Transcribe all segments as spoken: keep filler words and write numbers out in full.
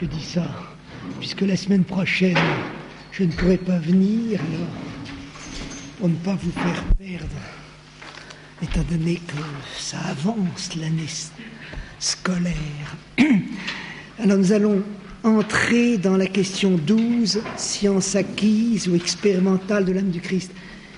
je dis ça, puisque la semaine prochaine, je ne pourrai pas venir, alors, pour ne pas vous faire perdre, étant donné que ça avance l'année scolaire. Alors nous allons entrer dans la question douze, science acquise ou expérimentale de l'âme du Christ.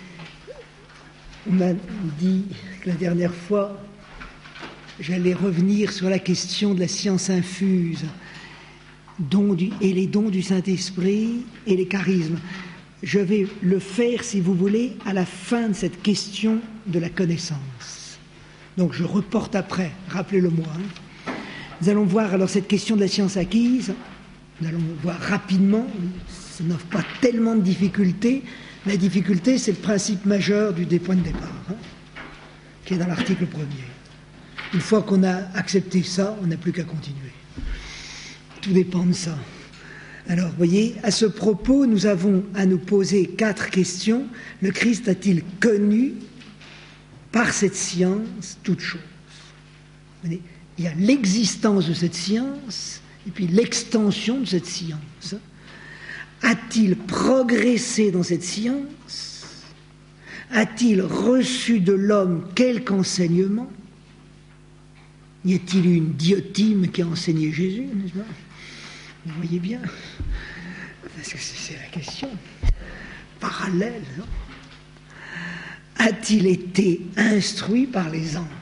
On m'a dit que la dernière fois, j'allais revenir sur la question de la science infuse dons du, et les dons du Saint-Esprit et les charismes. Je vais le faire, si vous voulez, à la fin de cette question de la connaissance. Donc je reporte après, rappelez-le-moi. Hein. Nous allons voir alors cette question de la science acquise. Nous allons voir rapidement, ça n'offre pas tellement de difficultés. La difficulté, c'est le principe majeur du des points de départ, hein, qui est dans l'article premier. Une fois qu'on a accepté ça, on n'a plus qu'à continuer. Tout dépend de ça. Alors, vous voyez, à ce propos, nous avons à nous poser quatre questions. Le Christ a-t-il connu, par cette science, toute chose? Vous voyez, il y a l'existence de cette science et puis l'extension de cette science. A-t-il progressé dans cette science? A-t-il reçu de l'homme quelque enseignement? Y a-t-il eu une diotime qui a enseigné Jésus, n'est-ce pas? Vous voyez bien, parce que c'est la question parallèle. Non? A-t-il été instruit par les anges?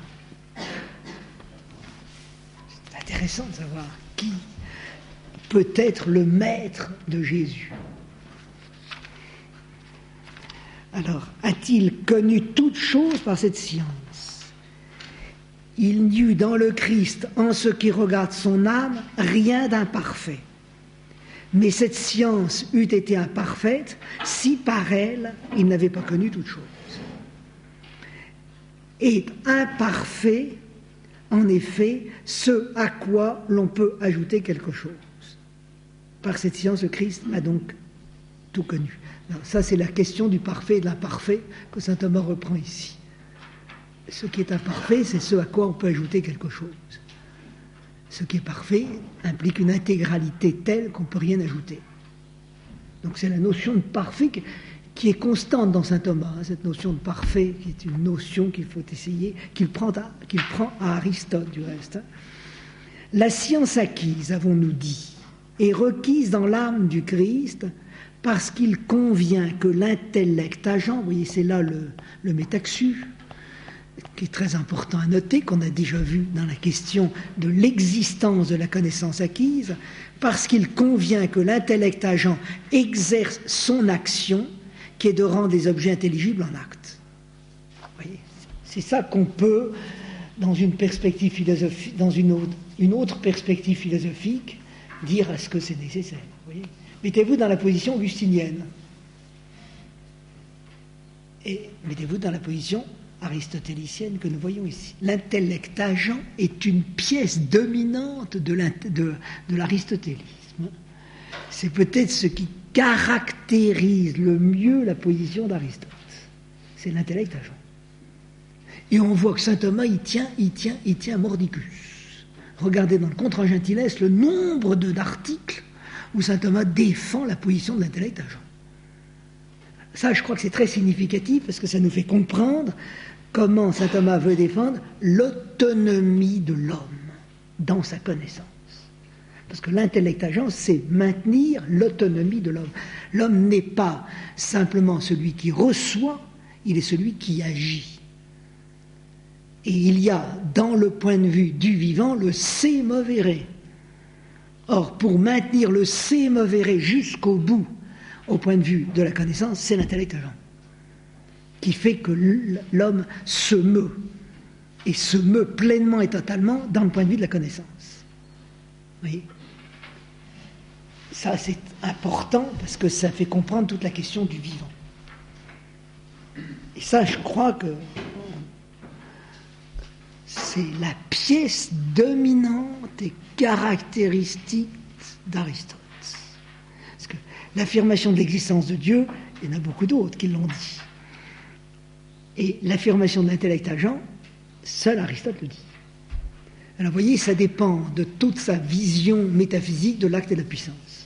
C'est intéressant de savoir qui peut être le maître de Jésus. Alors, a-t-il connu toute chose par cette science? Il n'y eut dans le Christ, en ce qui regarde son âme, rien d'imparfait. Mais cette science eût été imparfaite si par elle, il n'avait pas connu toute chose. Et imparfait, en effet, ce à quoi l'on peut ajouter quelque chose. Par cette science, le Christ a donc tout connu. Alors, ça, c'est la question du parfait et de l'imparfait que saint Thomas reprend ici. Ce qui est imparfait, c'est ce à quoi on peut ajouter quelque chose. Ce qui est parfait implique une intégralité telle qu'on ne peut rien ajouter. Donc c'est la notion de parfait qui est constante dans saint Thomas, hein, cette notion de parfait, qui est une notion qu'il faut essayer, qu'il prend à, qu'il prend à Aristote du reste. Hein. La science acquise, avons-nous dit, est requise dans l'âme du Christ parce qu'il convient que l'intellect agent, vous voyez, c'est là le, le métaxu, qui est très important à noter, qu'on a déjà vu dans la question de l'existence de la connaissance acquise, parce qu'il convient que l'intellect agent exerce son action, qui est de rendre les objets intelligibles en acte. Vous voyez, c'est ça qu'on peut, dans une perspective philosophique, dans une autre, une autre perspective philosophique, dire à ce que c'est nécessaire. Vous voyez, mettez-vous dans la position augustinienne. Et mettez-vous dans la position aristotélicienne que nous voyons ici. L'intellect agent est une pièce dominante de, de, de l'aristotélisme. C'est peut-être ce qui caractérise le mieux la position d'Aristote. C'est l'intellect agent. Et on voit que saint Thomas, il tient, il tient, il tient mordicus. Regardez dans le Contra Gentiles le nombre de, d'articles où saint Thomas défend la position de l'intellect agent. Ça, je crois que c'est très significatif parce que ça nous fait comprendre comment saint Thomas veut défendre l'autonomie de l'homme dans sa connaissance. Parce que l'intellect agent, c'est maintenir l'autonomie de l'homme. L'homme n'est pas simplement celui qui reçoit, il est celui qui agit. Et il y a, dans le point de vue du vivant, le se movere. Or, pour maintenir le se movere jusqu'au bout, au point de vue de la connaissance, c'est l'intellect agent qui fait que l'homme se meut, et se meut pleinement et totalement dans le point de vue de la connaissance. Vous voyez ? Ça, c'est important parce que ça fait comprendre toute la question du vivant. Et ça, je crois que c'est la pièce dominante et caractéristique d'Aristote. Parce que l'affirmation de l'existence de Dieu, il y en a beaucoup d'autres qui l'ont dit. Et l'affirmation de l'intellect agent, seul Aristote le dit. Alors vous voyez, ça dépend de toute sa vision métaphysique de l'acte et de la puissance.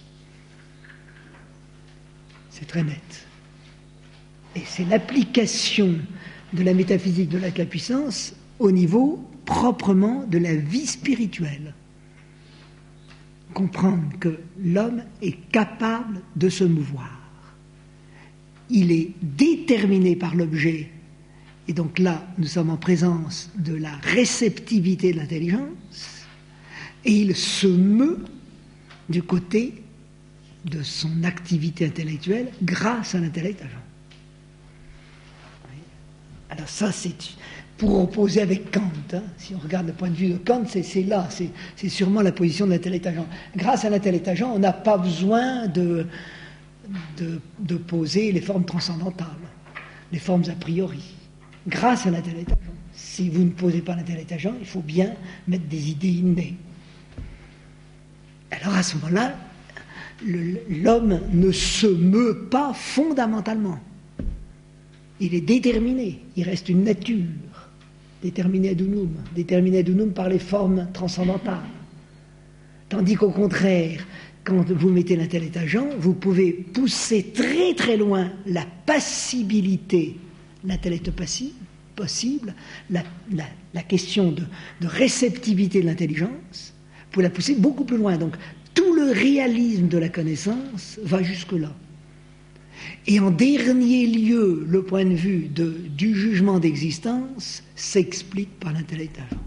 C'est très net. Et c'est l'application de la métaphysique de l'acte et de la puissance au niveau proprement de la vie spirituelle. Comprendre que l'homme est capable de se mouvoir. Il est déterminé par l'objet. Et donc là, nous sommes en présence de la réceptivité de l'intelligence, et il se meut du côté de son activité intellectuelle grâce à l'intellect agent. Alors ça, c'est pour opposer avec Kant. Hein. Si on regarde le point de vue de Kant, c'est, c'est là, c'est, c'est sûrement la position de l'intellect agent. Grâce à l'intellect agent, on n'a pas besoin de, de, de poser les formes transcendantales, les formes a priori. Grâce à l'intellect agent. Si vous ne posez pas l'intellect agent, il faut bien mettre des idées innées. Alors à ce moment-là, le, l'homme ne se meut pas fondamentalement. Il est déterminé, il reste une nature, déterminé ad unum, déterminé ad unum par les formes transcendantales. Tandis qu'au contraire, quand vous mettez l'intellect agent, vous pouvez pousser très très loin la passibilité, l'intellect passif, possible, la, la, la question de, de réceptivité de l'intelligence, vous pouvez la pousser beaucoup plus loin. Donc tout le réalisme de la connaissance va jusque-là. Et en dernier lieu, le point de vue de, du jugement d'existence s'explique par l'intellect agent.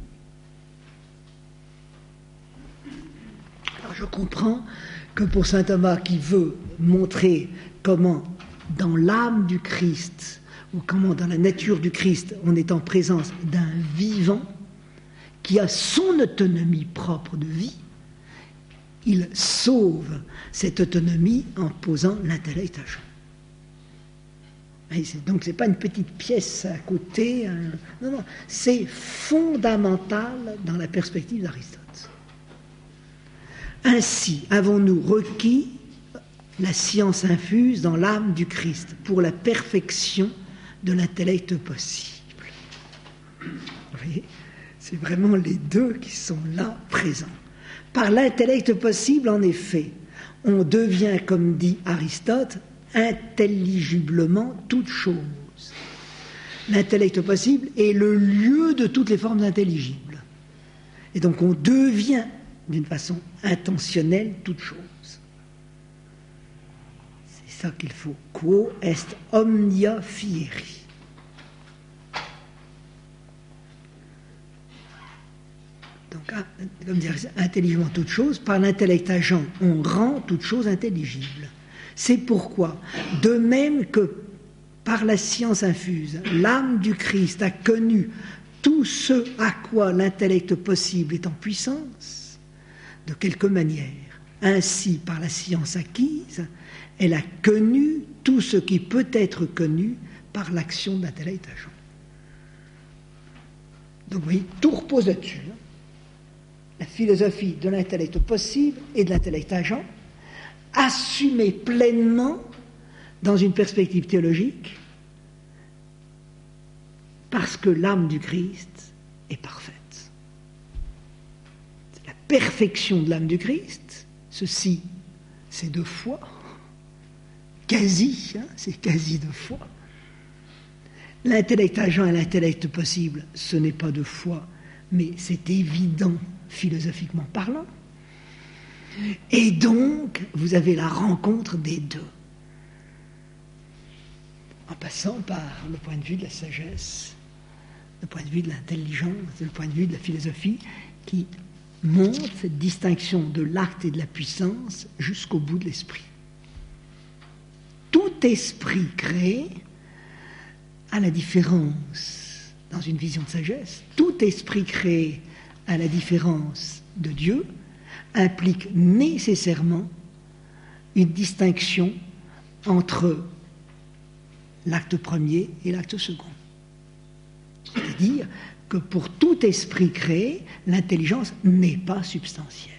Alors je comprends que pour saint Thomas qui veut montrer comment dans l'âme du Christ, ou comment dans la nature du Christ, on est en présence d'un vivant qui a son autonomie propre de vie, il sauve cette autonomie en posant l'intellect agent. Donc ce n'est pas une petite pièce à côté, un... non, non, c'est fondamental dans la perspective d'Aristote. Ainsi avons-nous requis la science infuse dans l'âme du Christ pour la perfection de l'intellect possible. Vous voyez, c'est vraiment les deux qui sont là présents. Par l'intellect possible, en effet, on devient, comme dit Aristote, intelligiblement toute chose. L'intellect possible est le lieu de toutes les formes intelligibles. Et donc on devient, d'une façon intentionnelle, toute chose. C'est ça qu'il faut. Quo est omnia fieri. Donc, comme dire, intelligemment toute chose, par l'intellect agent, on rend toute chose intelligible. C'est pourquoi, de même que par la science infuse, l'âme du Christ a connu tout ce à quoi l'intellect possible est en puissance, de quelque manière, ainsi par la science acquise, elle a connu tout ce qui peut être connu par l'action de l'intellect agent. Donc vous voyez, tout repose là-dessus. Hein. La philosophie de l'intellect possible et de l'intellect agent, assumée pleinement dans une perspective théologique, parce que l'âme du Christ est parfaite. C'est la perfection de l'âme du Christ, ceci, c'est de foi, quasi, hein, c'est quasi de foi. L'intellect agent et l'intellect possible, ce n'est pas de foi, mais c'est évident philosophiquement parlant. Et donc, vous avez la rencontre des deux. En passant par le point de vue de la sagesse, le point de vue de l'intelligence, le point de vue de la philosophie, qui montre cette distinction de l'acte et de la puissance jusqu'au bout de l'esprit. Tout esprit créé a la différence, dans une vision de sagesse, tout esprit créé à la différence de Dieu, implique nécessairement une distinction entre l'acte premier et l'acte second. C'est-à-dire que pour tout esprit créé, l'intelligence n'est pas substantielle.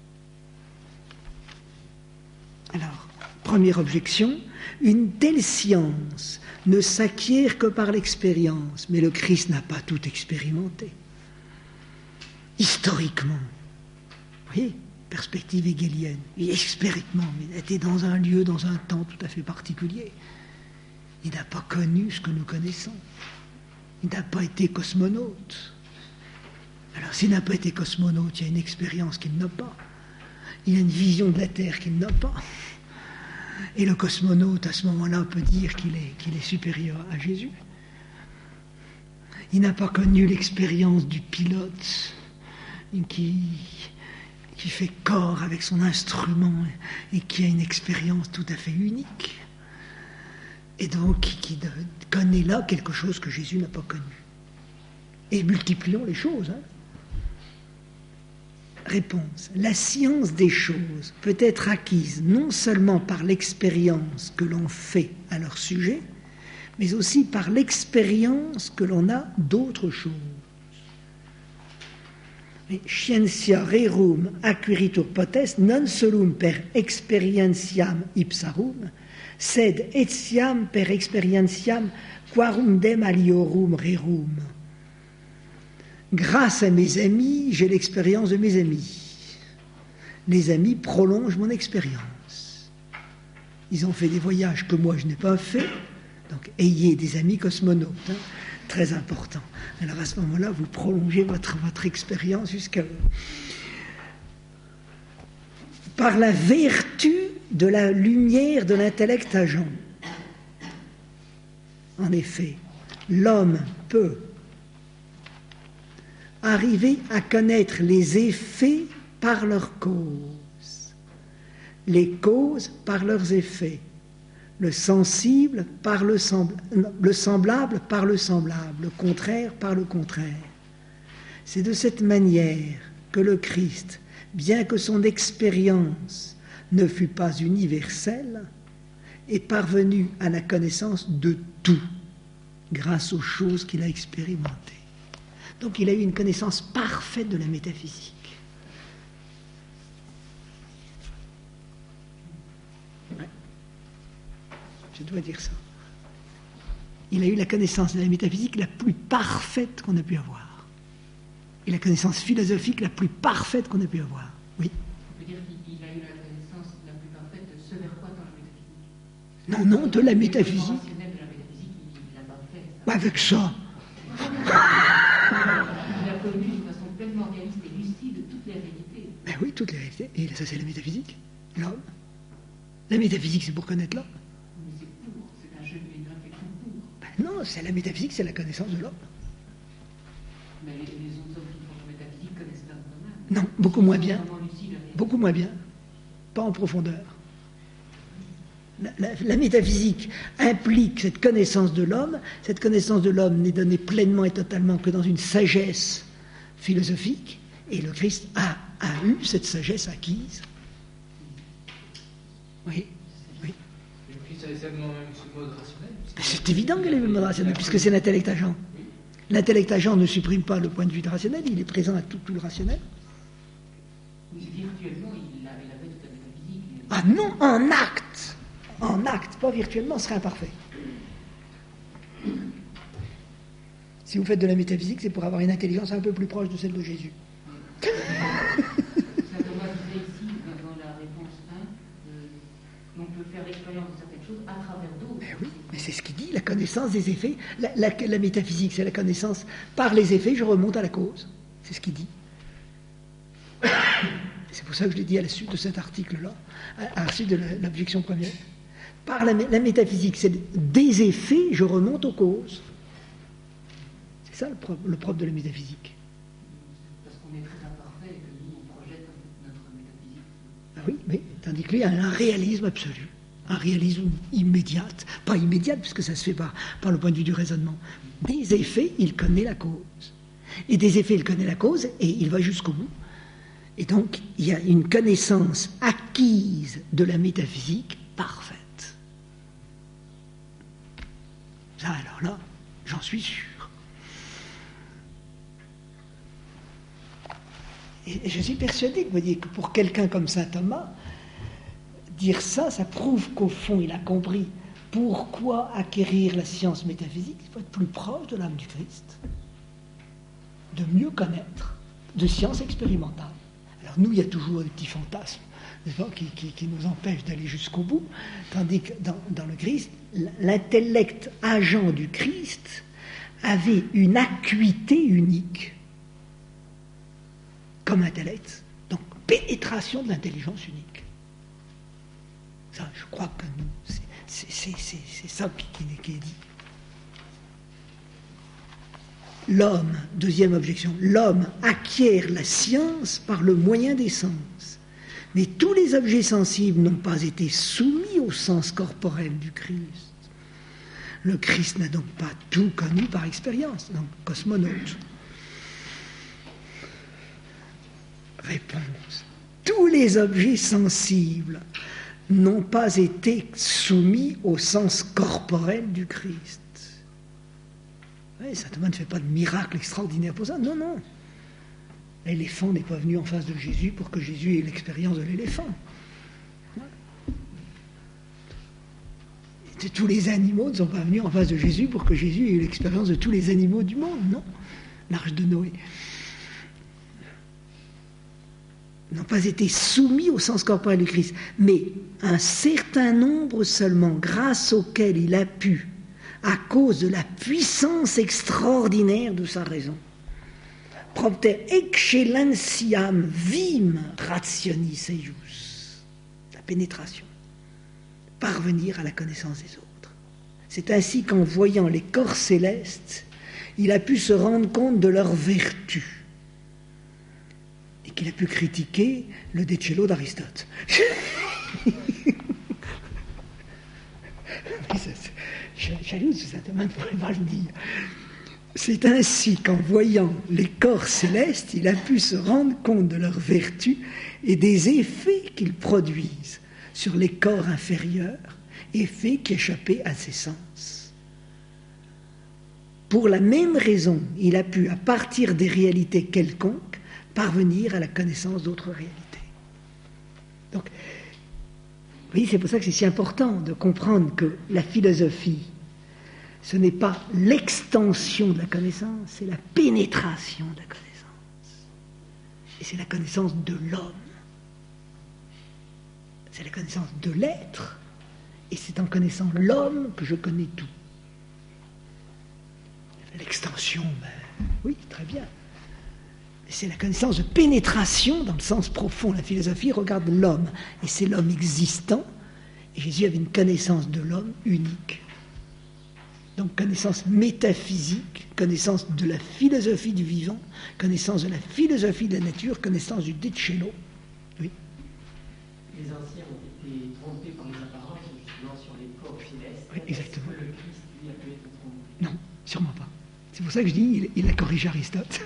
Alors, première objection, une telle science ne s'acquiert que par l'expérience, mais le Christ n'a pas tout expérimenté. historiquement. Vous voyez, perspective hegelienne. Et historiquement, il était dans un lieu, dans un temps tout à fait particulier. Il n'a pas connu ce que nous connaissons. Il n'a pas été cosmonaute. Alors, s'il n'a pas été cosmonaute, il y a une expérience qu'il n'a pas. Il a une vision de la Terre qu'il n'a pas. Et le cosmonaute, à ce moment-là, peut dire qu'il est, qu'il est supérieur à Jésus. Il n'a pas connu l'expérience du pilote qui, qui fait corps avec son instrument et qui a une expérience tout à fait unique. Et donc, qui, qui connaît là quelque chose que Jésus n'a pas connu. Et multiplions les choses. Hein. Réponse. La science des choses peut être acquise non seulement par l'expérience que l'on fait à leur sujet, mais aussi par l'expérience que l'on a d'autres choses. Scientia rerum acquiritur potest non solum per experientiam ipsarum, sed etiam per experientiam quarum dem aliorum rerum. Grâce à mes amis, j'ai l'expérience de mes amis. Les amis prolongent mon expérience. Ils ont fait des voyages que moi je n'ai pas fait, donc ayez des amis cosmonautes, hein, très important. Alors à ce moment-là, vous prolongez votre, votre expérience jusqu'à... Par la vertu de la lumière de l'intellect agent. En effet, l'homme peut arriver à connaître les effets par leurs causes, les causes par leurs effets, le sensible par le, sembl- le semblable par le semblable, le contraire par le contraire. C'est de cette manière que le Christ, bien que son expérience ne fût pas universelle, est parvenu à la connaissance de tout, grâce aux choses qu'il a expérimentées. Donc il a eu une connaissance parfaite de la métaphysique. Ouais. Je dois dire ça. Il a eu la connaissance de la métaphysique la plus parfaite qu'on a pu avoir. Et la connaissance philosophique la plus parfaite qu'on a pu avoir. Oui. On peut dire qu'il a eu la connaissance la plus parfaite de ce vers quoi dans la métaphysique. Non, non, de la métaphysique. De la métaphysique, il l'a pas fait. Ça. Avec ça. Il a connu d'une façon pleinement réaliste et lucide toutes les réalités. Ben oui, toutes les réalités. Et ça, c'est la métaphysique. L'homme. La métaphysique, c'est pour connaître l'homme. Mais c'est pour, c'est un jeu, une réflexion pour. Ben non, c'est la métaphysique, c'est la connaissance de l'homme. Mais les, les autres hommes qui font la métaphysique connaissent l'homme quand même. Non, beaucoup moins bien. Lucide, Beaucoup moins bien. Pas en profondeur. La, la, la métaphysique implique cette connaissance de l'homme. Cette connaissance de l'homme n'est donnée pleinement et totalement que dans une sagesse philosophique. Et le Christ a, a eu cette sagesse acquise. Oui, oui. Le Christ avait seulement ce mode rationnel. C'est évident qu'il avait le mode rationnel, puisque c'est l'intellect agent. L'intellect agent ne supprime pas le point de vue du rationnel, il est présent à tout, tout le rationnel. Oui, virtuellement, il avait, il avait toute la métaphysique. Mais... Ah non, en acte. En acte, pas virtuellement, serait imparfait. Si vous faites de la métaphysique, c'est pour avoir une intelligence un peu plus proche de celle de Jésus. Saint Thomas disait ici, dans la réponse un, euh, on peut faire l'expérience de certaines choses à travers d'autres. Mais oui, mais c'est ce qu'il dit, la connaissance des effets. La, la, la métaphysique, c'est la connaissance par les effets, je remonte à la cause. C'est ce qu'il dit. C'est pour ça que je l'ai dit à la suite de cet article-là, à la suite de l'objection première. Par la, la métaphysique, c'est des effets, je remonte aux causes. C'est ça le propre, le propre de la métaphysique. Parce qu'on est très imparfait et que nous, on projette notre métaphysique. Ah oui, mais tandis que lui a un réalisme absolu, un réalisme immédiat, pas immédiat puisque ça se fait par, par le point de vue du raisonnement. Des effets, il connaît la cause. Et des effets, il connaît la cause et il va jusqu'au bout. Et donc, il y a une connaissance acquise de la métaphysique parfaite. Ça, alors là, j'en suis sûr. Et je suis persuadé que, vous voyez, que pour quelqu'un comme saint Thomas, dire ça, ça prouve qu'au fond, il a compris pourquoi acquérir la science métaphysique. Il faut être plus proche de l'âme du Christ, de mieux connaître, de science expérimentale. Alors nous, il y a toujours des petits fantasmes, n'est-ce pas, qui, qui, qui nous empêchent d'aller jusqu'au bout, tandis que dans, dans le Christ, l'intellect agent du Christ avait une acuité unique comme intellect, donc pénétration de l'intelligence unique. Ça, je crois que nous, c'est, c'est, c'est, c'est, c'est ça qui, qui est dit. L'homme, deuxième objection, l'homme acquiert la science par le moyen des sens. Mais tous les objets sensibles n'ont pas été soumis au sens corporel du Christ. Le Christ n'a donc pas tout connu par expérience, donc cosmonaute. Réponse. Tous les objets sensibles n'ont pas été soumis au sens corporel du Christ. Oui, Saint Thomas ne fait pas de miracle extraordinaire pour ça. Non, non. L'éléphant n'est pas venu en face de Jésus pour que Jésus ait l'expérience de l'éléphant. Et tous les animaux ne sont pas venus en face de Jésus pour que Jésus ait eu l'expérience de tous les animaux du monde. Non. L'arche de Noé. N'ont pas été soumis au sens corporel du Christ, mais un certain nombre seulement, grâce auquel il a pu, à cause de la puissance extraordinaire de sa raison, propter excellentiam vim rationis eius, la pénétration, parvenir à la connaissance des autres. C'est ainsi qu'en voyant les corps célestes, il a pu se rendre compte de leur vertu, et qu'il a pu critiquer le De Cello d'Aristote. Jaloux, Saint Thomas ne pourrait pas le dire. C'est ainsi qu'en voyant les corps célestes, il a pu se rendre compte de leur vertu et des effets qu'ils produisent sur les corps inférieurs, effets qui échappaient à ses sens. Pour la même raison, il a pu, à partir des réalités quelconques, parvenir à la connaissance d'autres réalités. Donc, vous voyez, c'est pour ça que c'est si important de comprendre que la philosophie, ce n'est pas l'extension de la connaissance, c'est la pénétration de la connaissance. Et c'est la connaissance de l'homme. C'est la connaissance de l'être. Et c'est en connaissant l'homme que je connais tout. L'extension, ben, oui, très bien. Mais c'est la connaissance de pénétration dans le sens profond. La philosophie regarde l'homme. Et c'est l'homme existant. Et Jésus avait une connaissance de l'homme unique. Donc connaissance métaphysique, connaissance de la philosophie du vivant, connaissance de la philosophie de la nature, connaissance du De Cello. Oui. Les anciens ont été trompés par les apparences justement sur les corps célestes. Oui, exactement. Est-ce que le Christ, lui, a pu être trompé? Non, sûrement pas. C'est pour ça que je dis, il, il a corrigé Aristote.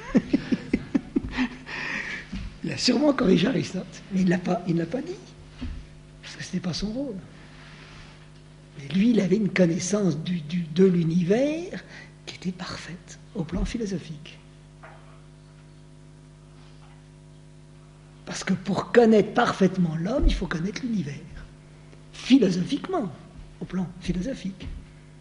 Il a sûrement corrigé Aristote, mais il ne l'a pas, il ne l'a pas dit, parce que ce n'était pas son rôle. Mais lui, il avait une connaissance du, du, de l'univers qui était parfaite au plan philosophique. Parce que pour connaître parfaitement l'homme, il faut connaître l'univers. Philosophiquement, au plan philosophique.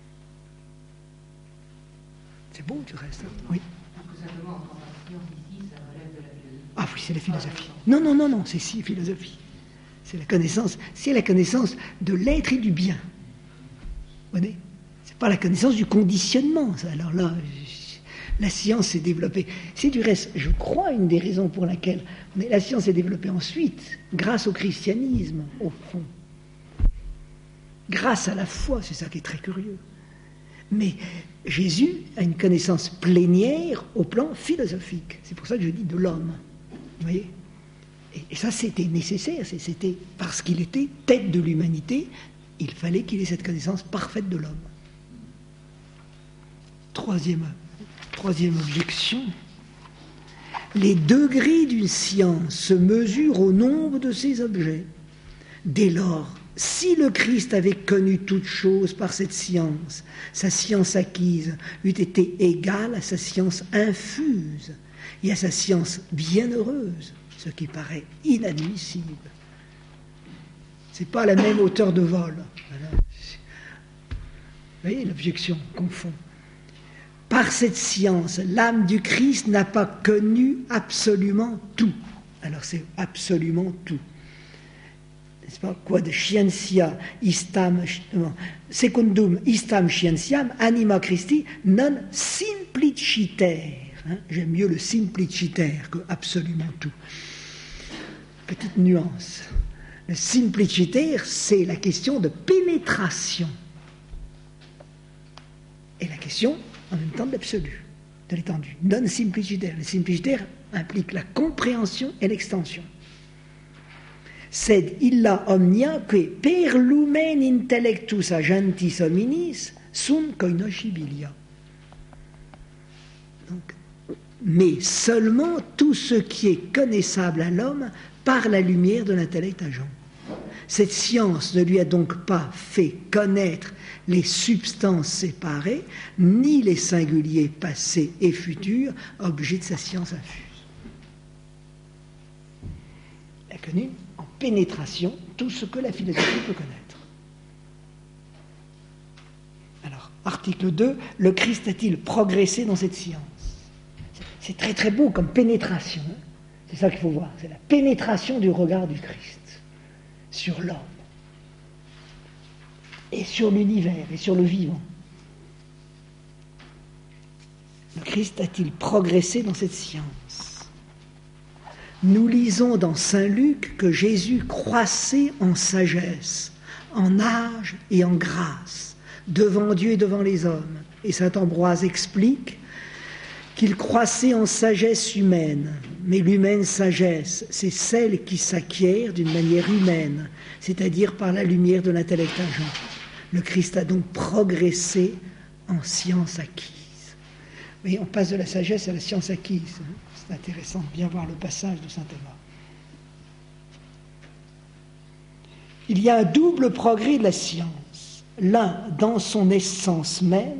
C'est beau, du reste. Hein? Oui. Tout simplement, en tant que science ici, ça relève de la philosophie. Ah oui, c'est la philosophie. Non, non, non, non, c'est si, philosophie. C'est la connaissance, c'est la connaissance de l'être et du bien. Vous voyez ? C'est pas la connaissance du conditionnement. Ça. Alors là, la science s'est développée. C'est du reste, je crois, une des raisons pour laquelle mais la science s'est développée ensuite, grâce au christianisme, au fond. Grâce à la foi, c'est ça qui est très curieux. Mais Jésus a une connaissance plénière au plan philosophique. C'est pour ça que je dis de l'homme. Vous voyez ? et, et ça, c'était nécessaire. C'était parce qu'il était tête de l'humanité, il fallait qu'il ait cette connaissance parfaite de l'homme. Troisième, troisième objection. Les degrés d'une science se mesurent au nombre de ses objets. Dès lors, si le Christ avait connu toute chose par cette science, sa science acquise eût été égale à sa science infuse et à sa science bienheureuse, ce qui paraît inadmissible. Ce n'est pas la même hauteur de vol. Voilà. Vous voyez, l'objection confond. Par cette science, l'âme du Christ n'a pas connu absolument tout. Alors c'est absolument tout. N'est-ce pas? Quod scientia istam secundum istam scientiam anima Christi non simpliciter. Hein? J'aime mieux le simpliciter que absolument tout. Petite nuance. Le simpliciter, c'est la question de pénétration. Et la question, en même temps, de l'absolu, de l'étendue. Non simpliciter. Le simpliciter implique la compréhension et l'extension. Sed illa omnia que per lumen intellectus agentis hominis sunt conoscibilia. Donc, mais seulement tout ce qui est connaissable à l'homme par la lumière de l'intellect agent. Cette science ne lui a donc pas fait connaître les substances séparées, ni les singuliers passés et futurs, objets de sa science infuse. Elle a connu en pénétration tout ce que la philosophie peut connaître. Alors, article deux, le Christ a-t-il progressé dans cette science? C'est très très beau comme pénétration. Hein. C'est ça qu'il faut voir, c'est la pénétration du regard du Christ sur l'homme et sur l'univers et sur le vivant. Le Christ a-t-il progressé dans cette science? Nous lisons dans saint Luc que Jésus croissait en sagesse, en âge et en grâce, devant Dieu et devant les hommes. Et saint Ambroise explique qu'il croissait en sagesse humaine, mais l'humaine sagesse, c'est celle qui s'acquiert d'une manière humaine, c'est-à-dire par la lumière de l'intellect agent. Le Christ a donc progressé en science acquise. Mais on passe de la sagesse à la science acquise. C'est intéressant de bien voir le passage de saint Thomas. Il y a un double progrès de la science, l'un dans son essence même,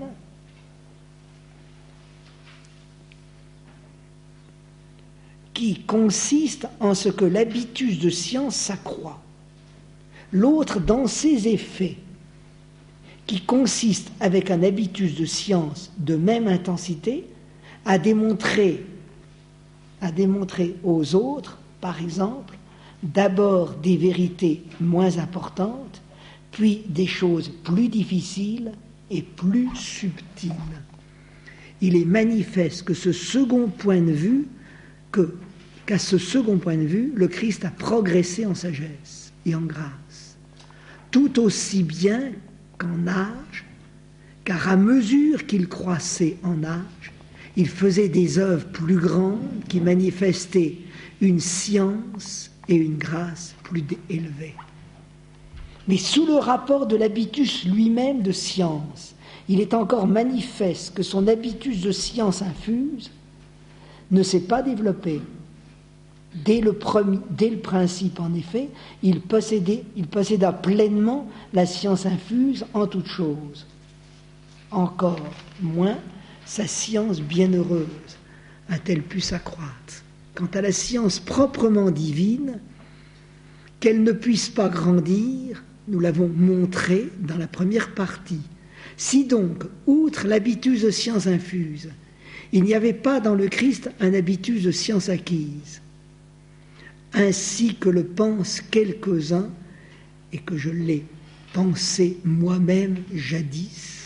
qui consiste en ce que l'habitus de science s'accroît. L'autre dans ses effets, qui consiste avec un habitus de science de même intensité à démontrer, à démontrer aux autres, par exemple, d'abord des vérités moins importantes, puis des choses plus difficiles et plus subtiles. Il est manifeste que ce second point de vue, que qu'à ce second point de vue, le Christ a progressé en sagesse et en grâce, tout aussi bien qu'en âge, car à mesure qu'il croissait en âge, il faisait des œuvres plus grandes qui manifestaient une science et une grâce plus élevées. Mais sous le rapport de l'habitus lui-même de science, il est encore manifeste que son habitus de science infuse ne s'est pas développé. Dès le, premier, dès le principe, en effet, il, possédait, il posséda pleinement la science infuse en toutes choses. Encore moins, sa science bienheureuse a-t-elle pu s'accroître. Quant à la science proprement divine, qu'elle ne puisse pas grandir, nous l'avons montré dans la première partie. Si donc, outre l'habitus de science infuse, il n'y avait pas dans le Christ un habitus de science acquise, ainsi que le pensent quelques-uns, et que je l'ai pensé moi-même jadis,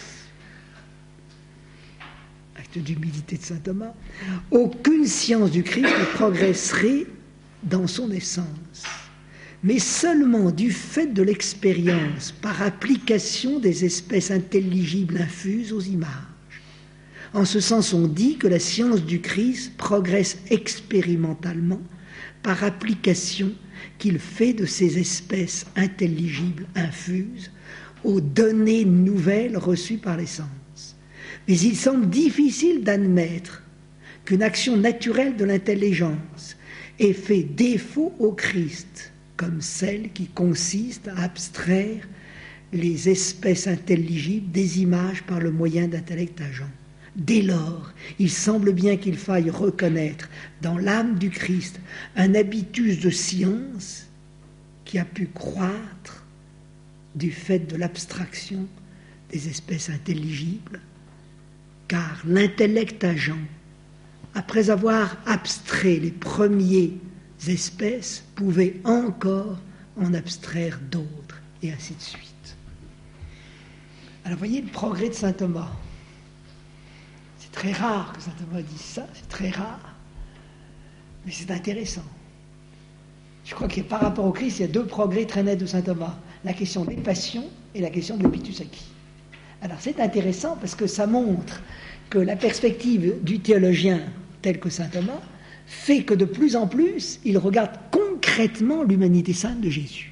acte d'humilité de saint Thomas, aucune science du Christ ne progresserait dans son essence, mais seulement du fait de l'expérience, par application des espèces intelligibles infuses aux images. En ce sens, on dit que la science du Christ progresse expérimentalement par application qu'il fait de ces espèces intelligibles infuses aux données nouvelles reçues par les sens. Mais il semble difficile d'admettre qu'une action naturelle de l'intelligence ait fait défaut au Christ, comme celle qui consiste à abstraire les espèces intelligibles des images par le moyen d'intellect agent. Dès lors, il semble bien qu'il faille reconnaître dans l'âme du Christ un habitus de science qui a pu croître du fait de l'abstraction des espèces intelligibles, car l'intellect agent, après avoir abstrait les premières espèces, pouvait encore en abstraire d'autres, et ainsi de suite. Alors voyez le progrès de saint Thomas. C'est très rare que saint Thomas dise ça, c'est très rare, mais c'est intéressant. Je crois que par rapport au Christ, il y a deux progrès très nets de saint Thomas, la question des passions et la question de l'habitus acquis. Alors c'est intéressant parce que ça montre que la perspective du théologien tel que saint Thomas fait que de plus en plus, il regarde concrètement l'humanité sainte de Jésus.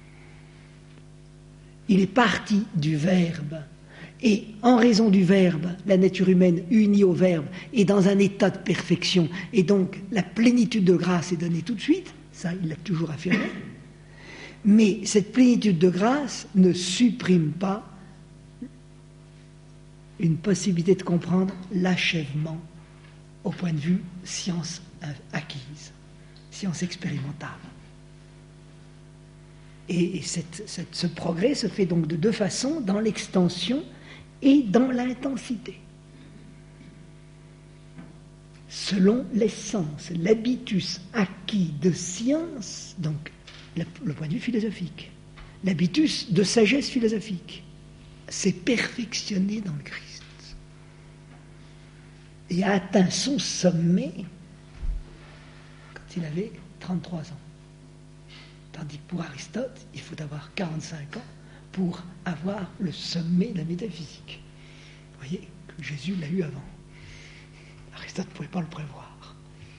Il est parti du Verbe, et en raison du Verbe, la nature humaine unie au Verbe est dans un état de perfection, et donc la plénitude de grâce est donnée tout de suite, ça il l'a toujours affirmé, mais cette plénitude de grâce ne supprime pas une possibilité de comprendre l'achèvement au point de vue science acquise, science expérimentale. Et cette, cette, ce progrès se fait donc de deux façons, dans l'extension et dans l'intensité. Selon l'essence, l'habitus acquis de science, donc le, le point de vue philosophique, l'habitus de sagesse philosophique, s'est perfectionné dans le Christ et a atteint son sommet quand il avait trente-trois ans. Tandis que pour Aristote, il faut avoir quarante-cinq ans pour avoir le sommet de la métaphysique. Vous voyez que Jésus l'a eu avant. Aristote ne pouvait pas le prévoir.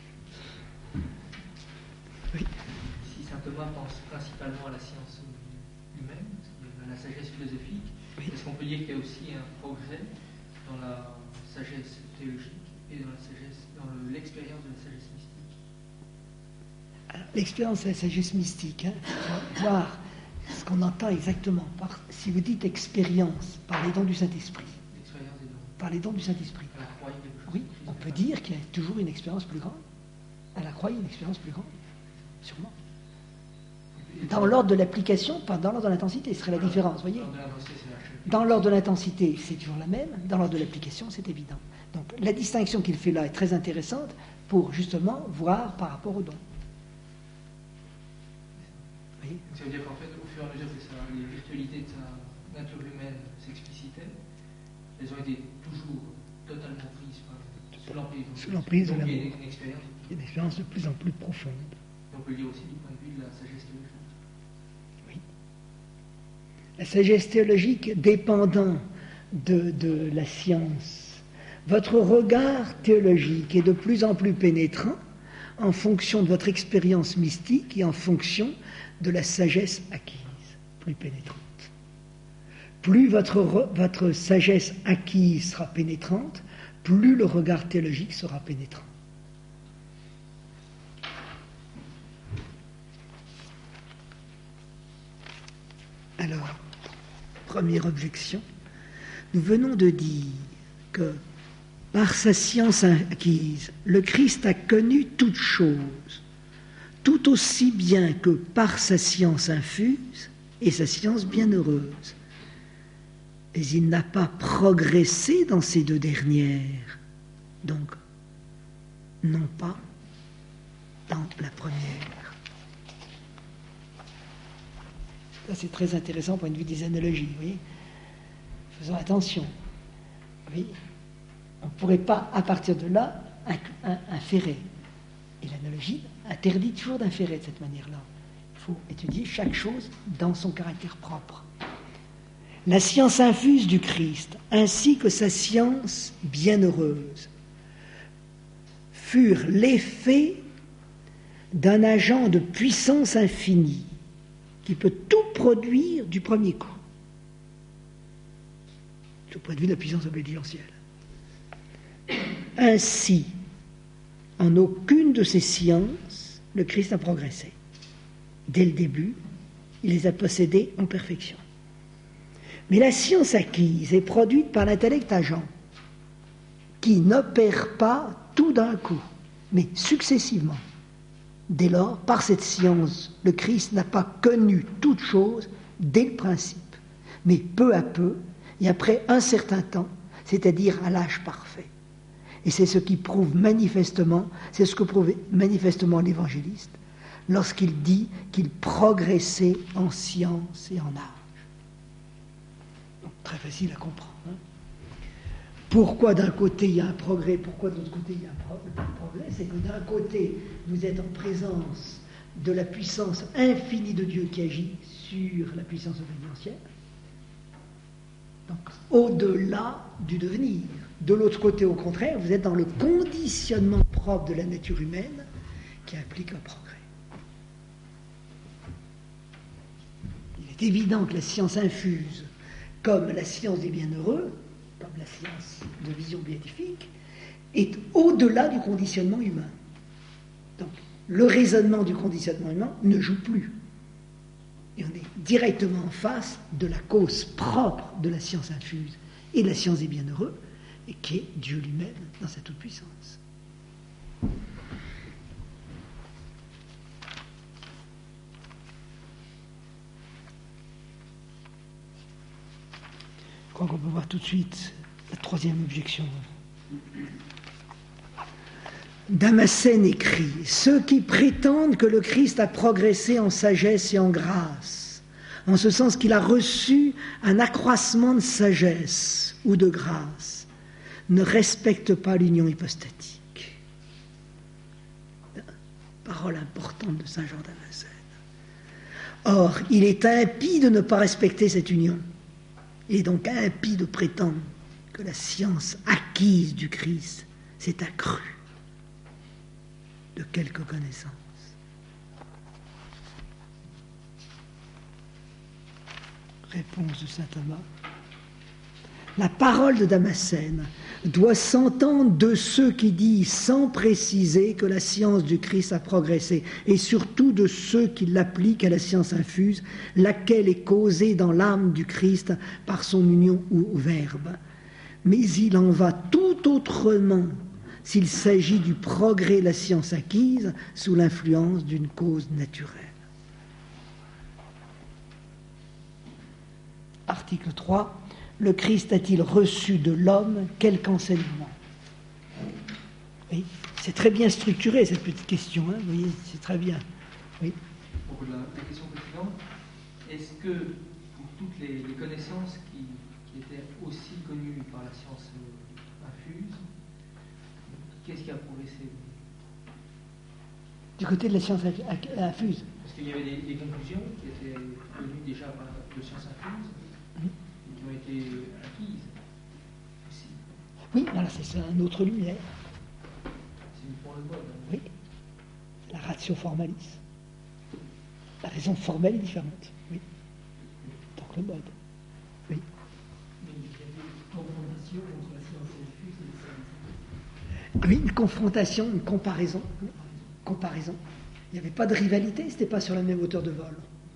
Oui. Si saint Thomas pense principalement à la science humaine, à la sagesse philosophique, oui. Est-ce qu'on peut dire qu'il y a aussi un progrès dans la sagesse théologique et dans la sagesse, dans le, l'expérience de la sagesse mystique? Alors, l'expérience de la sagesse mystique, hein, voir ce qu'on entend exactement. Par, si vous dites expérience, par les dons du Saint-Esprit. L'expérience des dons. Par les dons du Saint-Esprit. À la croix, il y a quelque chose. Oui, on peut dire qu'il y a toujours une expérience plus grande. À la croix, il y a une expérience plus grande, sûrement. Dans l'ordre de l'application, pas dans l'ordre de l'intensité, ce serait la différence, voyez. Dans l'ordre de l'intensité, c'est toujours la même. Dans l'ordre de l'application, c'est évident. Donc, la distinction qu'il fait là est très intéressante pour justement voir par rapport aux dons. Oui. Ça veut dire qu'en fait, au fur et à mesure que ça, les virtualités de sa nature humaine s'explicitaient, elles ont été toujours totalement prises par, sous l'emprise. Sous l'emprise de l'amour. Il y a une expérience. Il y a une expérience de plus en plus profonde. Et on peut le dire aussi du point de vue de la sagesse théologique. Oui. La sagesse théologique dépendant de, de la science. Votre regard théologique est de plus en plus pénétrant en fonction de votre expérience mystique et en fonction de la sagesse acquise, plus pénétrante. Plus votre, votre sagesse acquise sera pénétrante, plus le regard théologique sera pénétrant. Alors, première objection, nous venons de dire que par sa science acquise, le Christ a connu toutes choses, tout aussi bien que par sa science infuse et sa science bienheureuse. Mais il n'a pas progressé dans ces deux dernières, donc non pas dans la première. Ça, c'est très intéressant au point de vue des analogies, vous voyez. Faisons attention. Oui. On ne pourrait pas, à partir de là, inférer. Et l'analogie interdit toujours d'inférer de cette manière-là. Il faut étudier chaque chose dans son caractère propre. La science infuse du Christ, ainsi que sa science bienheureuse, furent l'effet d'un agent de puissance infinie qui peut tout produire du premier coup. Du point de vue de la puissance obédientielle. Ainsi, en aucune de ces sciences, le Christ a progressé. Dès le début, il les a possédées en perfection. Mais la science acquise est produite par l'intellect agent, qui n'opère pas tout d'un coup, mais successivement. Dès lors, par cette science, le Christ n'a pas connu toute chose dès le principe, mais peu à peu, et après un certain temps, c'est-à-dire à l'âge parfait. Et c'est ce qui prouve manifestement, c'est ce que prouve manifestement l'évangéliste lorsqu'il dit qu'il progressait en science et en âge. Donc, très facile à comprendre. Hein. Pourquoi d'un côté il y a un progrès, pourquoi de l'autre côté il y a un progrès? C'est que d'un côté, vous êtes en présence de la puissance infinie de Dieu qui agit sur la puissance obédientielle, donc au-delà du devenir. De l'autre côté, au contraire, vous êtes dans le conditionnement propre de la nature humaine qui implique un progrès. Il est évident que la science infuse, comme la science des bienheureux, comme la science de vision béatifique, est au-delà du conditionnement humain. Donc, le raisonnement du conditionnement humain ne joue plus. Et on est directement en face de la cause propre de la science infuse et de la science des bienheureux, et qui est Dieu lui-même dans sa toute-puissance. Je crois qu'on peut voir tout de suite la troisième objection. Damascène écrit « Ceux qui prétendent que le Christ a progressé en sagesse et en grâce, en ce sens qu'il a reçu un accroissement de sagesse ou de grâce, ne respectent pas l'union hypostatique. » Parole importante de saint Jean Damascène. Or, il est impie de ne pas respecter cette union. Il est donc impie de prétendre que la science acquise du Christ s'est accrue de quelques connaissances. Réponse de saint Thomas. La parole de Damascène doit s'entendre de ceux qui disent sans préciser que la science du Christ a progressé, et surtout de ceux qui l'appliquent à la science infuse, laquelle est causée dans l'âme du Christ par son union au Verbe. Mais il en va tout autrement s'il s'agit du progrès de la science acquise sous l'influence d'une cause naturelle. Article trois. Le Christ a-t-il reçu de l'homme quelque enseignement? Oui, c'est très bien structuré cette petite question, hein, vous voyez, c'est très bien. Oui. Pour la, la question précédente, est-ce que pour toutes les, les connaissances qui, qui étaient aussi connues par la science infuse, qu'est-ce qui a progressé? Du côté de la science infuse? Parce qu'il y avait des, des conclusions qui étaient connues déjà par la science infuse. Mmh. Qui ont été acquises aussi. Oui, voilà, c'est une autre lumière. C'est pour le mode. Oui, la ratio formalis. La raison formelle est différente. Oui. Donc le mode. Oui. Mais il y a une confrontation entre la science infuse et la science. Oui, une confrontation, une comparaison. Une comparaison. Il n'y avait pas de rivalité, ce n'était pas sur la même hauteur de vol.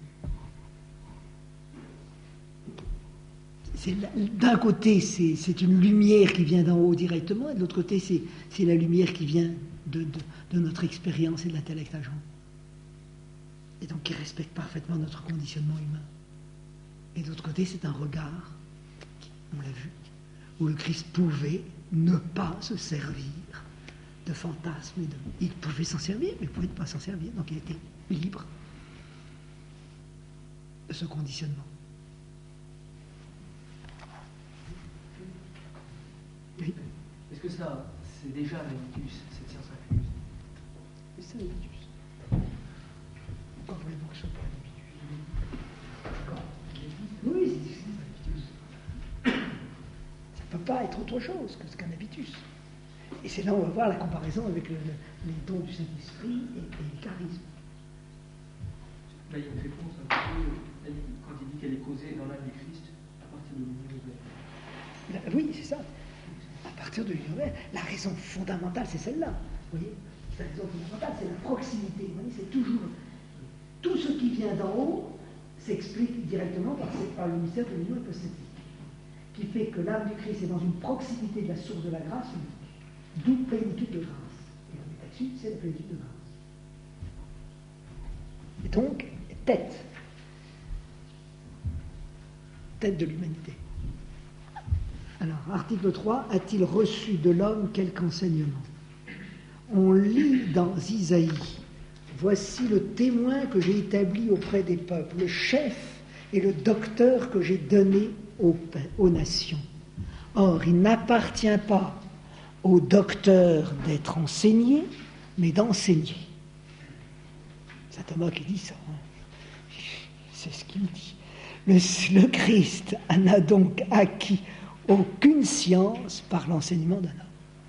D'un côté, c'est, c'est une lumière qui vient d'en haut directement, et de l'autre côté, c'est, c'est la lumière qui vient de, de, de notre expérience et de l'intellect agent. Et donc qui respecte parfaitement notre conditionnement humain. Et de l'autre côté, c'est un regard, on l'a vu, où le Christ pouvait ne pas se servir de fantasmes. Et de, il pouvait s'en servir, mais il ne pouvait pas s'en servir. Donc il était libre de ce conditionnement. Oui. Est-ce que ça, c'est déjà l'habitus, cette science infuse? C'est ça l'habitus. Pourquoi voulez-vous que ce soit pas l'habitus? Oui, c'est l'habitus. Ça ne peut pas être autre chose que ce qu'un habitus. Et c'est là où on va voir la comparaison avec le, le, les dons du Saint-Esprit et, et le charisme. Là, il y a une réponse un peu, quand il dit qu'elle est causée dans l'âme du Christ à partir de l'union ouverte. Oui, c'est ça. À partir de l'union ouverte, la raison fondamentale, c'est celle-là. Vous voyez, la raison fondamentale, c'est la proximité. Vous voyez, c'est toujours tout ce qui vient d'en haut s'explique directement par, par le mystère de l'union hypostatique, qui fait que l'âme du Christ est dans une proximité de la source de la grâce unique, d'où plénitude de grâce. Et le métaxude, c'est la plénitude de grâce. Et donc, tête. Tête de l'humanité. Alors, article trois, a-t-il reçu de l'homme quelque enseignement? On lit dans Isaïe, voici le témoin que j'ai établi auprès des peuples, le chef et le docteur que j'ai donné aux, aux nations. Or, il n'appartient pas au docteur d'être enseigné, mais d'enseigner. C'est Thomas qui dit ça. Hein. C'est ce qu'il dit. Le, le Christ n'a donc acquis aucune science par l'enseignement d'un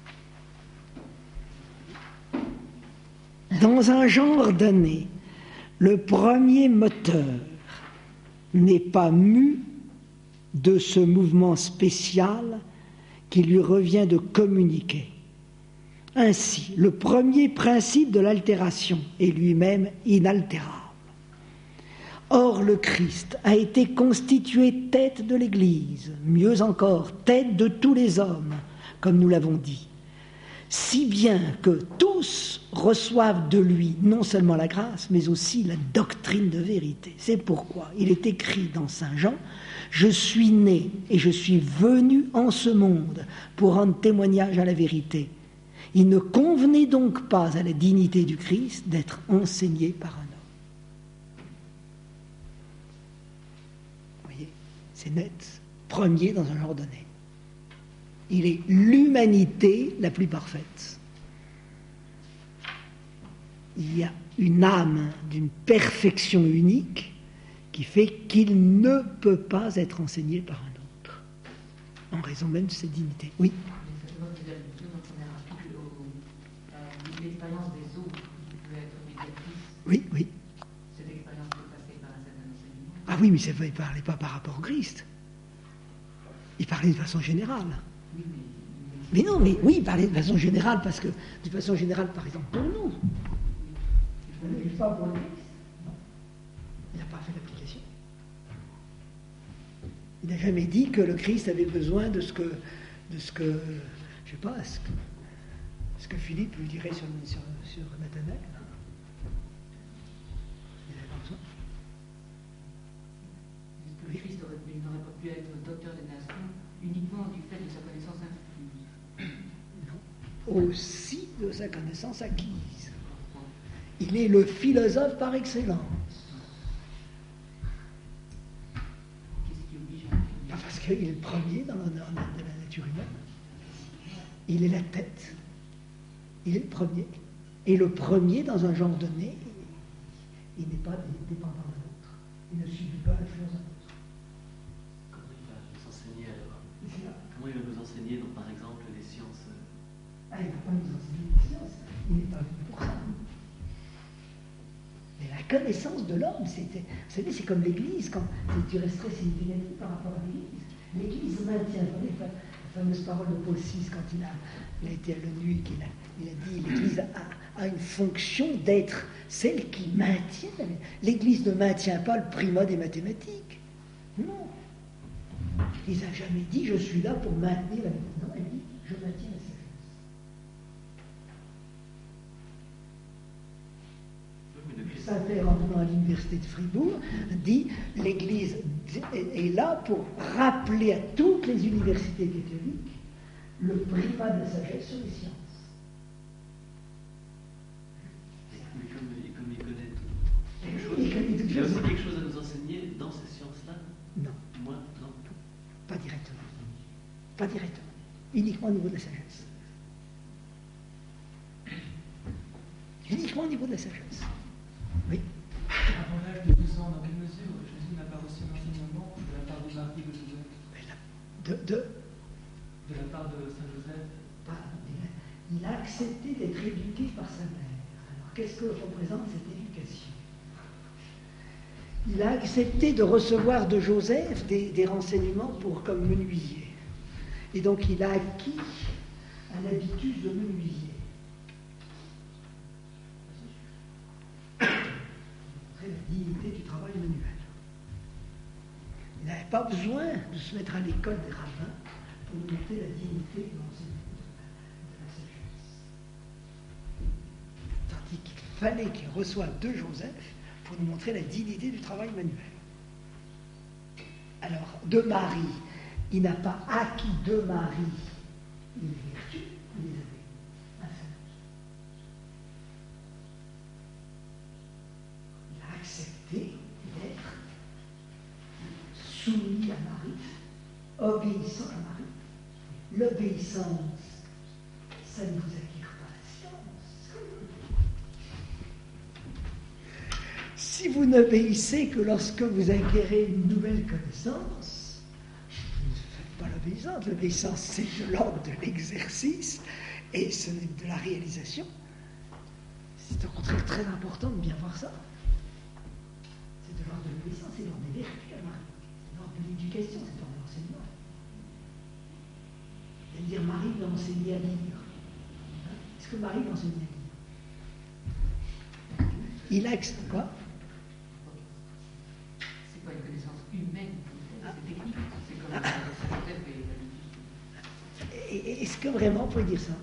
homme. Dans un genre donné, le premier moteur n'est pas mu de ce mouvement spécial qui lui revient de communiquer. Ainsi, le premier principe de l'altération est lui-même inaltérable. Or, le Christ a été constitué tête de l'Église, mieux encore, tête de tous les hommes, comme nous l'avons dit, si bien que tous reçoivent de lui non seulement la grâce, mais aussi la doctrine de vérité. C'est pourquoi il est écrit dans Saint Jean, « Je suis né et je suis venu en ce monde pour rendre témoignage à la vérité. » Il ne convenait donc pas à la dignité du Christ d'être enseigné par un homme. Vous voyez, c'est net, premier dans un genre donné. Il est l'humanité la plus parfaite. Il y a une âme d'une perfection unique qui fait qu'il ne peut pas être enseigné par un autre, en raison même de cette dignité. Oui. L'expérience des autres qui peut être médiatrice. Oui, oui. Cette expérience peut passer par un certain enseignement. Ah oui, mais ça, il ne parlait pas par rapport au Christ. Il parlait de façon générale. Oui, mais, mais... mais non, mais oui, il parlait de façon générale, parce que, de façon générale, par exemple, pour nous. Il ne pas pour le Christ. Non. Il n'a pas fait l'application. Il n'a jamais dit que le Christ avait besoin de ce que, de ce que je ne sais pas, ce que, ce que Philippe lui dirait sur, sur, sur Nathanaël. Il n'avait pas besoin. Le Christ aurait, il n'aurait pas pu être docteur des nations uniquement du fait de sa connaissance infuse. Non. Aussi de sa connaissance acquise. Il est le philosophe par excellence. Qu'est-ce qui oblige à... Parce qu'il est le premier dans la, dans la, de la nature humaine. Il est la tête. Il est le premier. Et le premier, dans un genre donné, il n'est pas dépendant d'un autre. Il ne subit pas l'influence d'un autre. Comment il va nous enseigner alors? Comment il va nous enseigner, donc, par exemple, les sciences? Ah, il ne va pas nous enseigner les sciences. Il n'est pas venu pour ça. Mais la connaissance de l'homme, c'est, vous savez, c'est comme l'Église, quand tu resterais significatif par rapport à l'Église. L'Église maintient, vous voyez, la fameuse parole de Paul six, quand il a, il a été à l'ONU et qu'il a, il a dit l'Église a, a une fonction d'être celle qui maintient. L'Église ne maintient pas le primat des mathématiques. Non. L'Église n'a jamais dit je suis là pour maintenir la mathématique. Non, elle dit je maintiens la sagesse. Saint-Père, en venant à l'université de Fribourg, dit l'Église est là pour rappeler à toutes les universités catholiques le primat de la sagesse sur les sciences. Mais comme, comme il connaît tout, il, connaît il y a aussi quelque chose à nous enseigner dans ces sciences-là? Non. Moi, non. Pas directement. Pas directement. Uniquement au niveau de la sagesse. Uniquement au niveau de la sagesse. Oui. Avant l'âge de douze ans, dans quelle mesure Jésus n'a pas reçu un enseignement de la part de Marie de Joseph? De, de, de la part de Saint Joseph? Il a accepté d'être éduqué par sa mère. Alors, qu'est-ce que représente cette éducation? Il a accepté de recevoir de Joseph des, des renseignements pour, comme menuisier. Et donc, il a acquis un habitus de menuisier. La dignité du travail manuel. Il n'avait pas besoin de se mettre à l'école des rabbins pour nous montrer la dignité de l'enseignement de la sagesse. Tandis qu'il fallait qu'il reçoive de Joseph pour nous montrer la dignité du travail manuel. Alors, de Marie, Il n'a pas acquis de Marie une vertu, il les avait inférieures. Il a accepté d'être soumis à Marie, obéissant à Marie. L'obéissance, ça ne vous acquiert pas la science. Si vous n'obéissez que lorsque vous acquérez une nouvelle connaissance, vous ne faites pas l'obéissance. L'obéissance, c'est de l'ordre de l'exercice et ce n'est de la réalisation. C'est au contraire très important de bien voir ça. C'est de l'ordre de l'obéissance, c'est de l'ordre des vertus à Marie. C'est de l'ordre de l'éducation, c'est de l'ordre de l'enseignement. C'est-à-dire, Marie l'a enseigné à lire. Est-ce que Marie l'a enseigné à lire? Il a quoi? C'est pas une connaissance humaine, c'est technique. C'est comme la synthèse et la... Est-ce que vraiment on peut dire ça?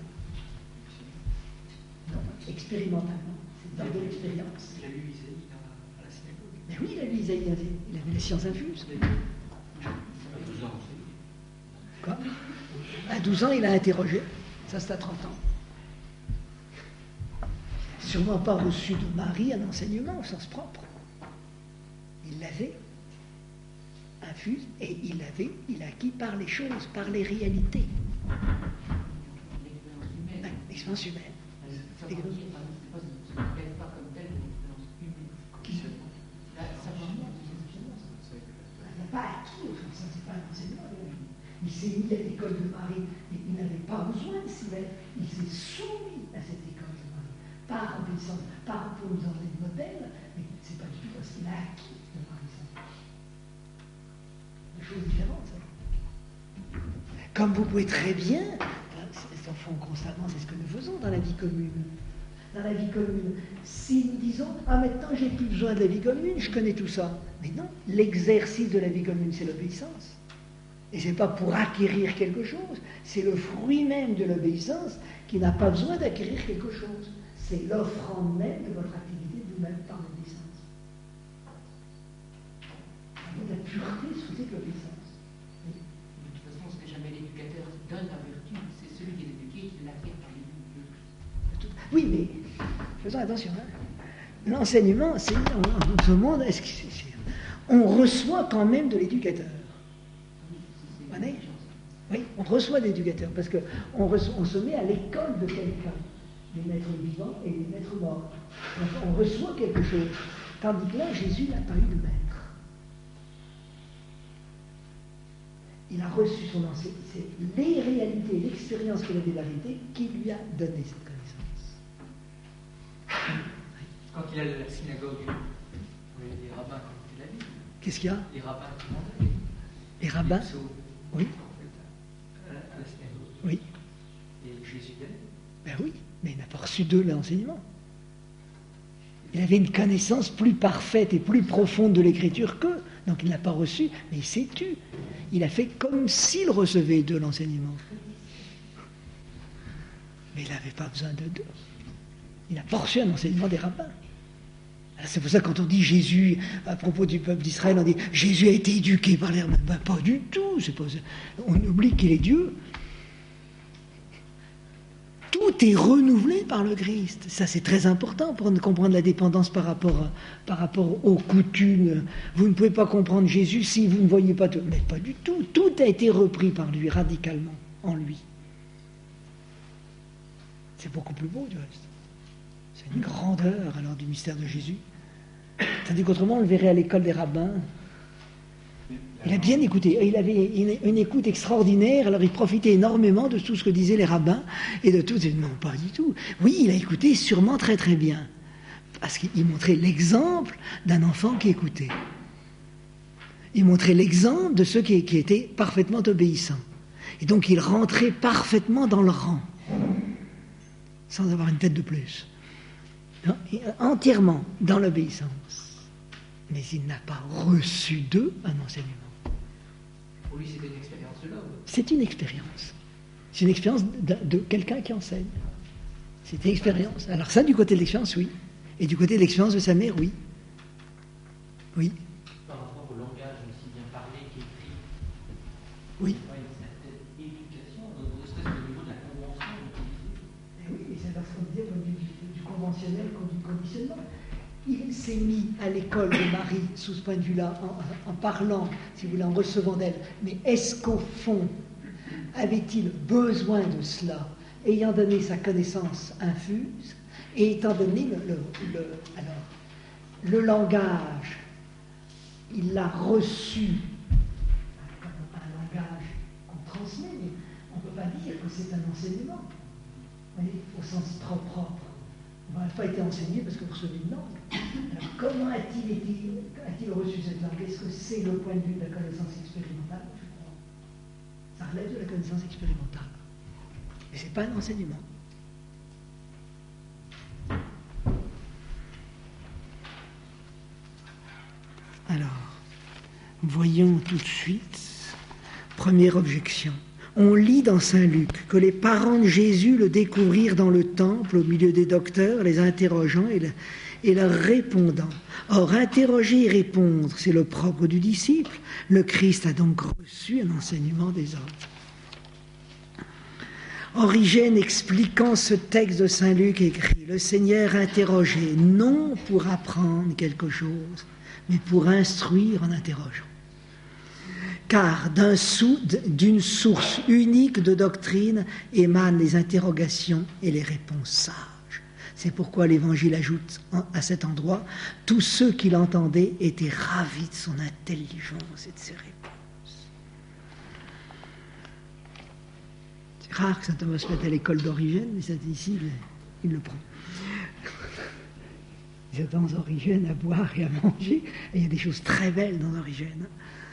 Non, expérimentalement. C'est dans de l'expérience. Il a lu Isaïe à la synagogue. Mais oui, il a lu Isaïe, il avait les sciences infuses. À douze ans. Quoi? À douze ans, il a interrogé. Ça, c'est à trente ans. Sûrement pas reçu de Marie un enseignement au sens propre. Il l'avait infuse et il l'avait, il a acquis par les choses, par les réalités. L'expérience humaine. Ouais, l'expérience humaine. Ça veut dire, ça ne se lève pas comme telle une expérience humaine. Qui se Là, ça veut dire, Il n'a pas acquis, au fond, ça, c'est pas un enseignement. Il s'est mis à l'école de Marie, et il n'avait pas besoin de s'y mettre. Il s'est soumis à cette école de Marie. Par obéissance, par pour nous en donner le modèle, mais c'est pas du tout parce qu'il a acquis de Marie ça. Des choses différentes, ça. Comme vous pouvez très bien, c'est, au fond, constamment, c'est ce que nous faisons dans la vie commune. Dans la vie commune, si nous disons, ah maintenant j'ai plus besoin de la vie commune, je connais tout ça. Mais non, l'exercice de la vie commune, c'est l'obéissance. Et ce n'est pas pour acquérir quelque chose, c'est le fruit même de l'obéissance qui n'a pas besoin d'acquérir quelque chose. C'est l'offrande même de votre activité de vous-même par l'obéissance. La pureté, c'est ce que c'est que l'obéissance. de toute façon, ce n'est jamais l'éducateur qui donne la vertu, c'est celui qui est éduqué qui l'acquiert par lui. Oui, mais faisons attention. Hein. L'enseignement, c'est en ce monde, est-ce que c'est, c'est, on reçoit quand même de l'éducateur. Oui, on reçoit de l'éducateur parce qu'on on se met à l'école de quelqu'un, les maîtres vivants et les maîtres morts. Donc on reçoit quelque chose. Tandis que là, Jésus n'a pas eu de maître. Il a reçu son enseignement. C'est les réalités, l'expérience qu'il avait de la vérité qui lui a donné cette connaissance. Quand il allait à la synagogue, les rabbins commentaient la Bible. Qu'est-ce qu'il y a? Les rabbins commentaient la Bible. Les rabbins? Oui. À la synagogue. Oui. Et Jésus y allait. Ben oui, mais il n'a pas reçu d'eux l'enseignement. Il avait une connaissance plus parfaite et plus profonde de l'écriture qu'eux. Donc il n'a pas reçu, mais il s'est tu. Il a fait comme s'il recevait d'eux l'enseignement. Mais il n'avait pas besoin de d'eux. Il n'a pas reçu un enseignement des rabbins. Alors c'est pour ça que quand on dit Jésus, à propos du peuple d'Israël, on dit Jésus a été éduqué par les rabbins. Ben, pas du tout. C'est pas... On oublie qu'il est Dieu. Tout est renouvelé par le Christ. Ça, c'est très important pour comprendre la dépendance par rapport, à, par rapport aux coutumes. Vous ne pouvez pas comprendre Jésus si vous ne voyez pas tout. Mais pas du tout. Tout a été repris par lui, radicalement, en lui. C'est beaucoup plus beau, du reste. C'est une grandeur, alors, du mystère de Jésus. Tandis qu'autrement, on le verrait à l'école des rabbins. Il a bien écouté. Il avait une, une écoute extraordinaire, alors il profitait énormément de tout ce que disaient les rabbins et de tout. Non, pas du tout. Oui, il a écouté sûrement très très bien. Parce qu'il montrait l'exemple d'un enfant qui écoutait. Il montrait l'exemple de ceux qui, qui étaient parfaitement obéissants. Et donc il rentrait parfaitement dans le rang, sans avoir une tête de plus. Non, entièrement dans l'obéissance. Mais il n'a pas reçu d'eux un enseignement. Pour lui, c'était une expérience de l'homme. C'est une expérience. C'est une expérience de, de quelqu'un qui enseigne. C'est une expérience. Alors ça, du côté de l'expérience, oui. Et du côté de l'expérience de sa mère, oui. Oui. Par rapport au langage aussi bien parlé qu'écrit, Oui. Pas une certaine éducation, ne serait-ce qu'au niveau de la convention utilisée. Et oui, et c'est parce qu'on dit du, du conventionnel comme du conditionnement. Il s'est mis à l'école de Marie, sous ce point de vue-là, en, en parlant, si vous voulez, en recevant d'elle. Mais est-ce qu'au fond, avait-il besoin de cela, ayant donné sa connaissance infuse, et étant donné le, le, le, alors, le langage, il l'a reçu, un, un langage qu'on transmet, mais on ne peut pas dire que c'est un enseignement, vous voyez, au sens trop propre. On n'a pas été enseigné parce que vous recevez une langue. Alors, comment a-t-il été, a-t-il reçu cette langue? Est-ce que c'est le point de vue de la connaissance expérimentale? Je crois. Ça relève de la connaissance expérimentale. Mais ce n'est pas un enseignement. Alors, voyons tout de suite. Première objection. On lit dans saint Luc que les parents de Jésus le découvrirent dans le temple, au milieu des docteurs, les interrogeant et, le, et leur répondant. Or, interroger et répondre, c'est le propre du disciple. Le Christ a donc reçu un enseignement des autres. Origène, expliquant ce texte de saint Luc, écrit « Le Seigneur interrogeait, non pour apprendre quelque chose, mais pour instruire en interrogeant. Car d'un sou, d'une source unique de doctrine émanent les interrogations et les réponses sages. C'est pourquoi l'Évangile ajoute à cet endroit « Tous ceux qui l'entendaient étaient ravis de son intelligence et de ses réponses. » C'est rare que saint Thomas se mette à l'école d'Origène, mais c'est ici, il, il le prend. Il y a dans Origène à boire et à manger, et il y a des choses très belles dans Origène.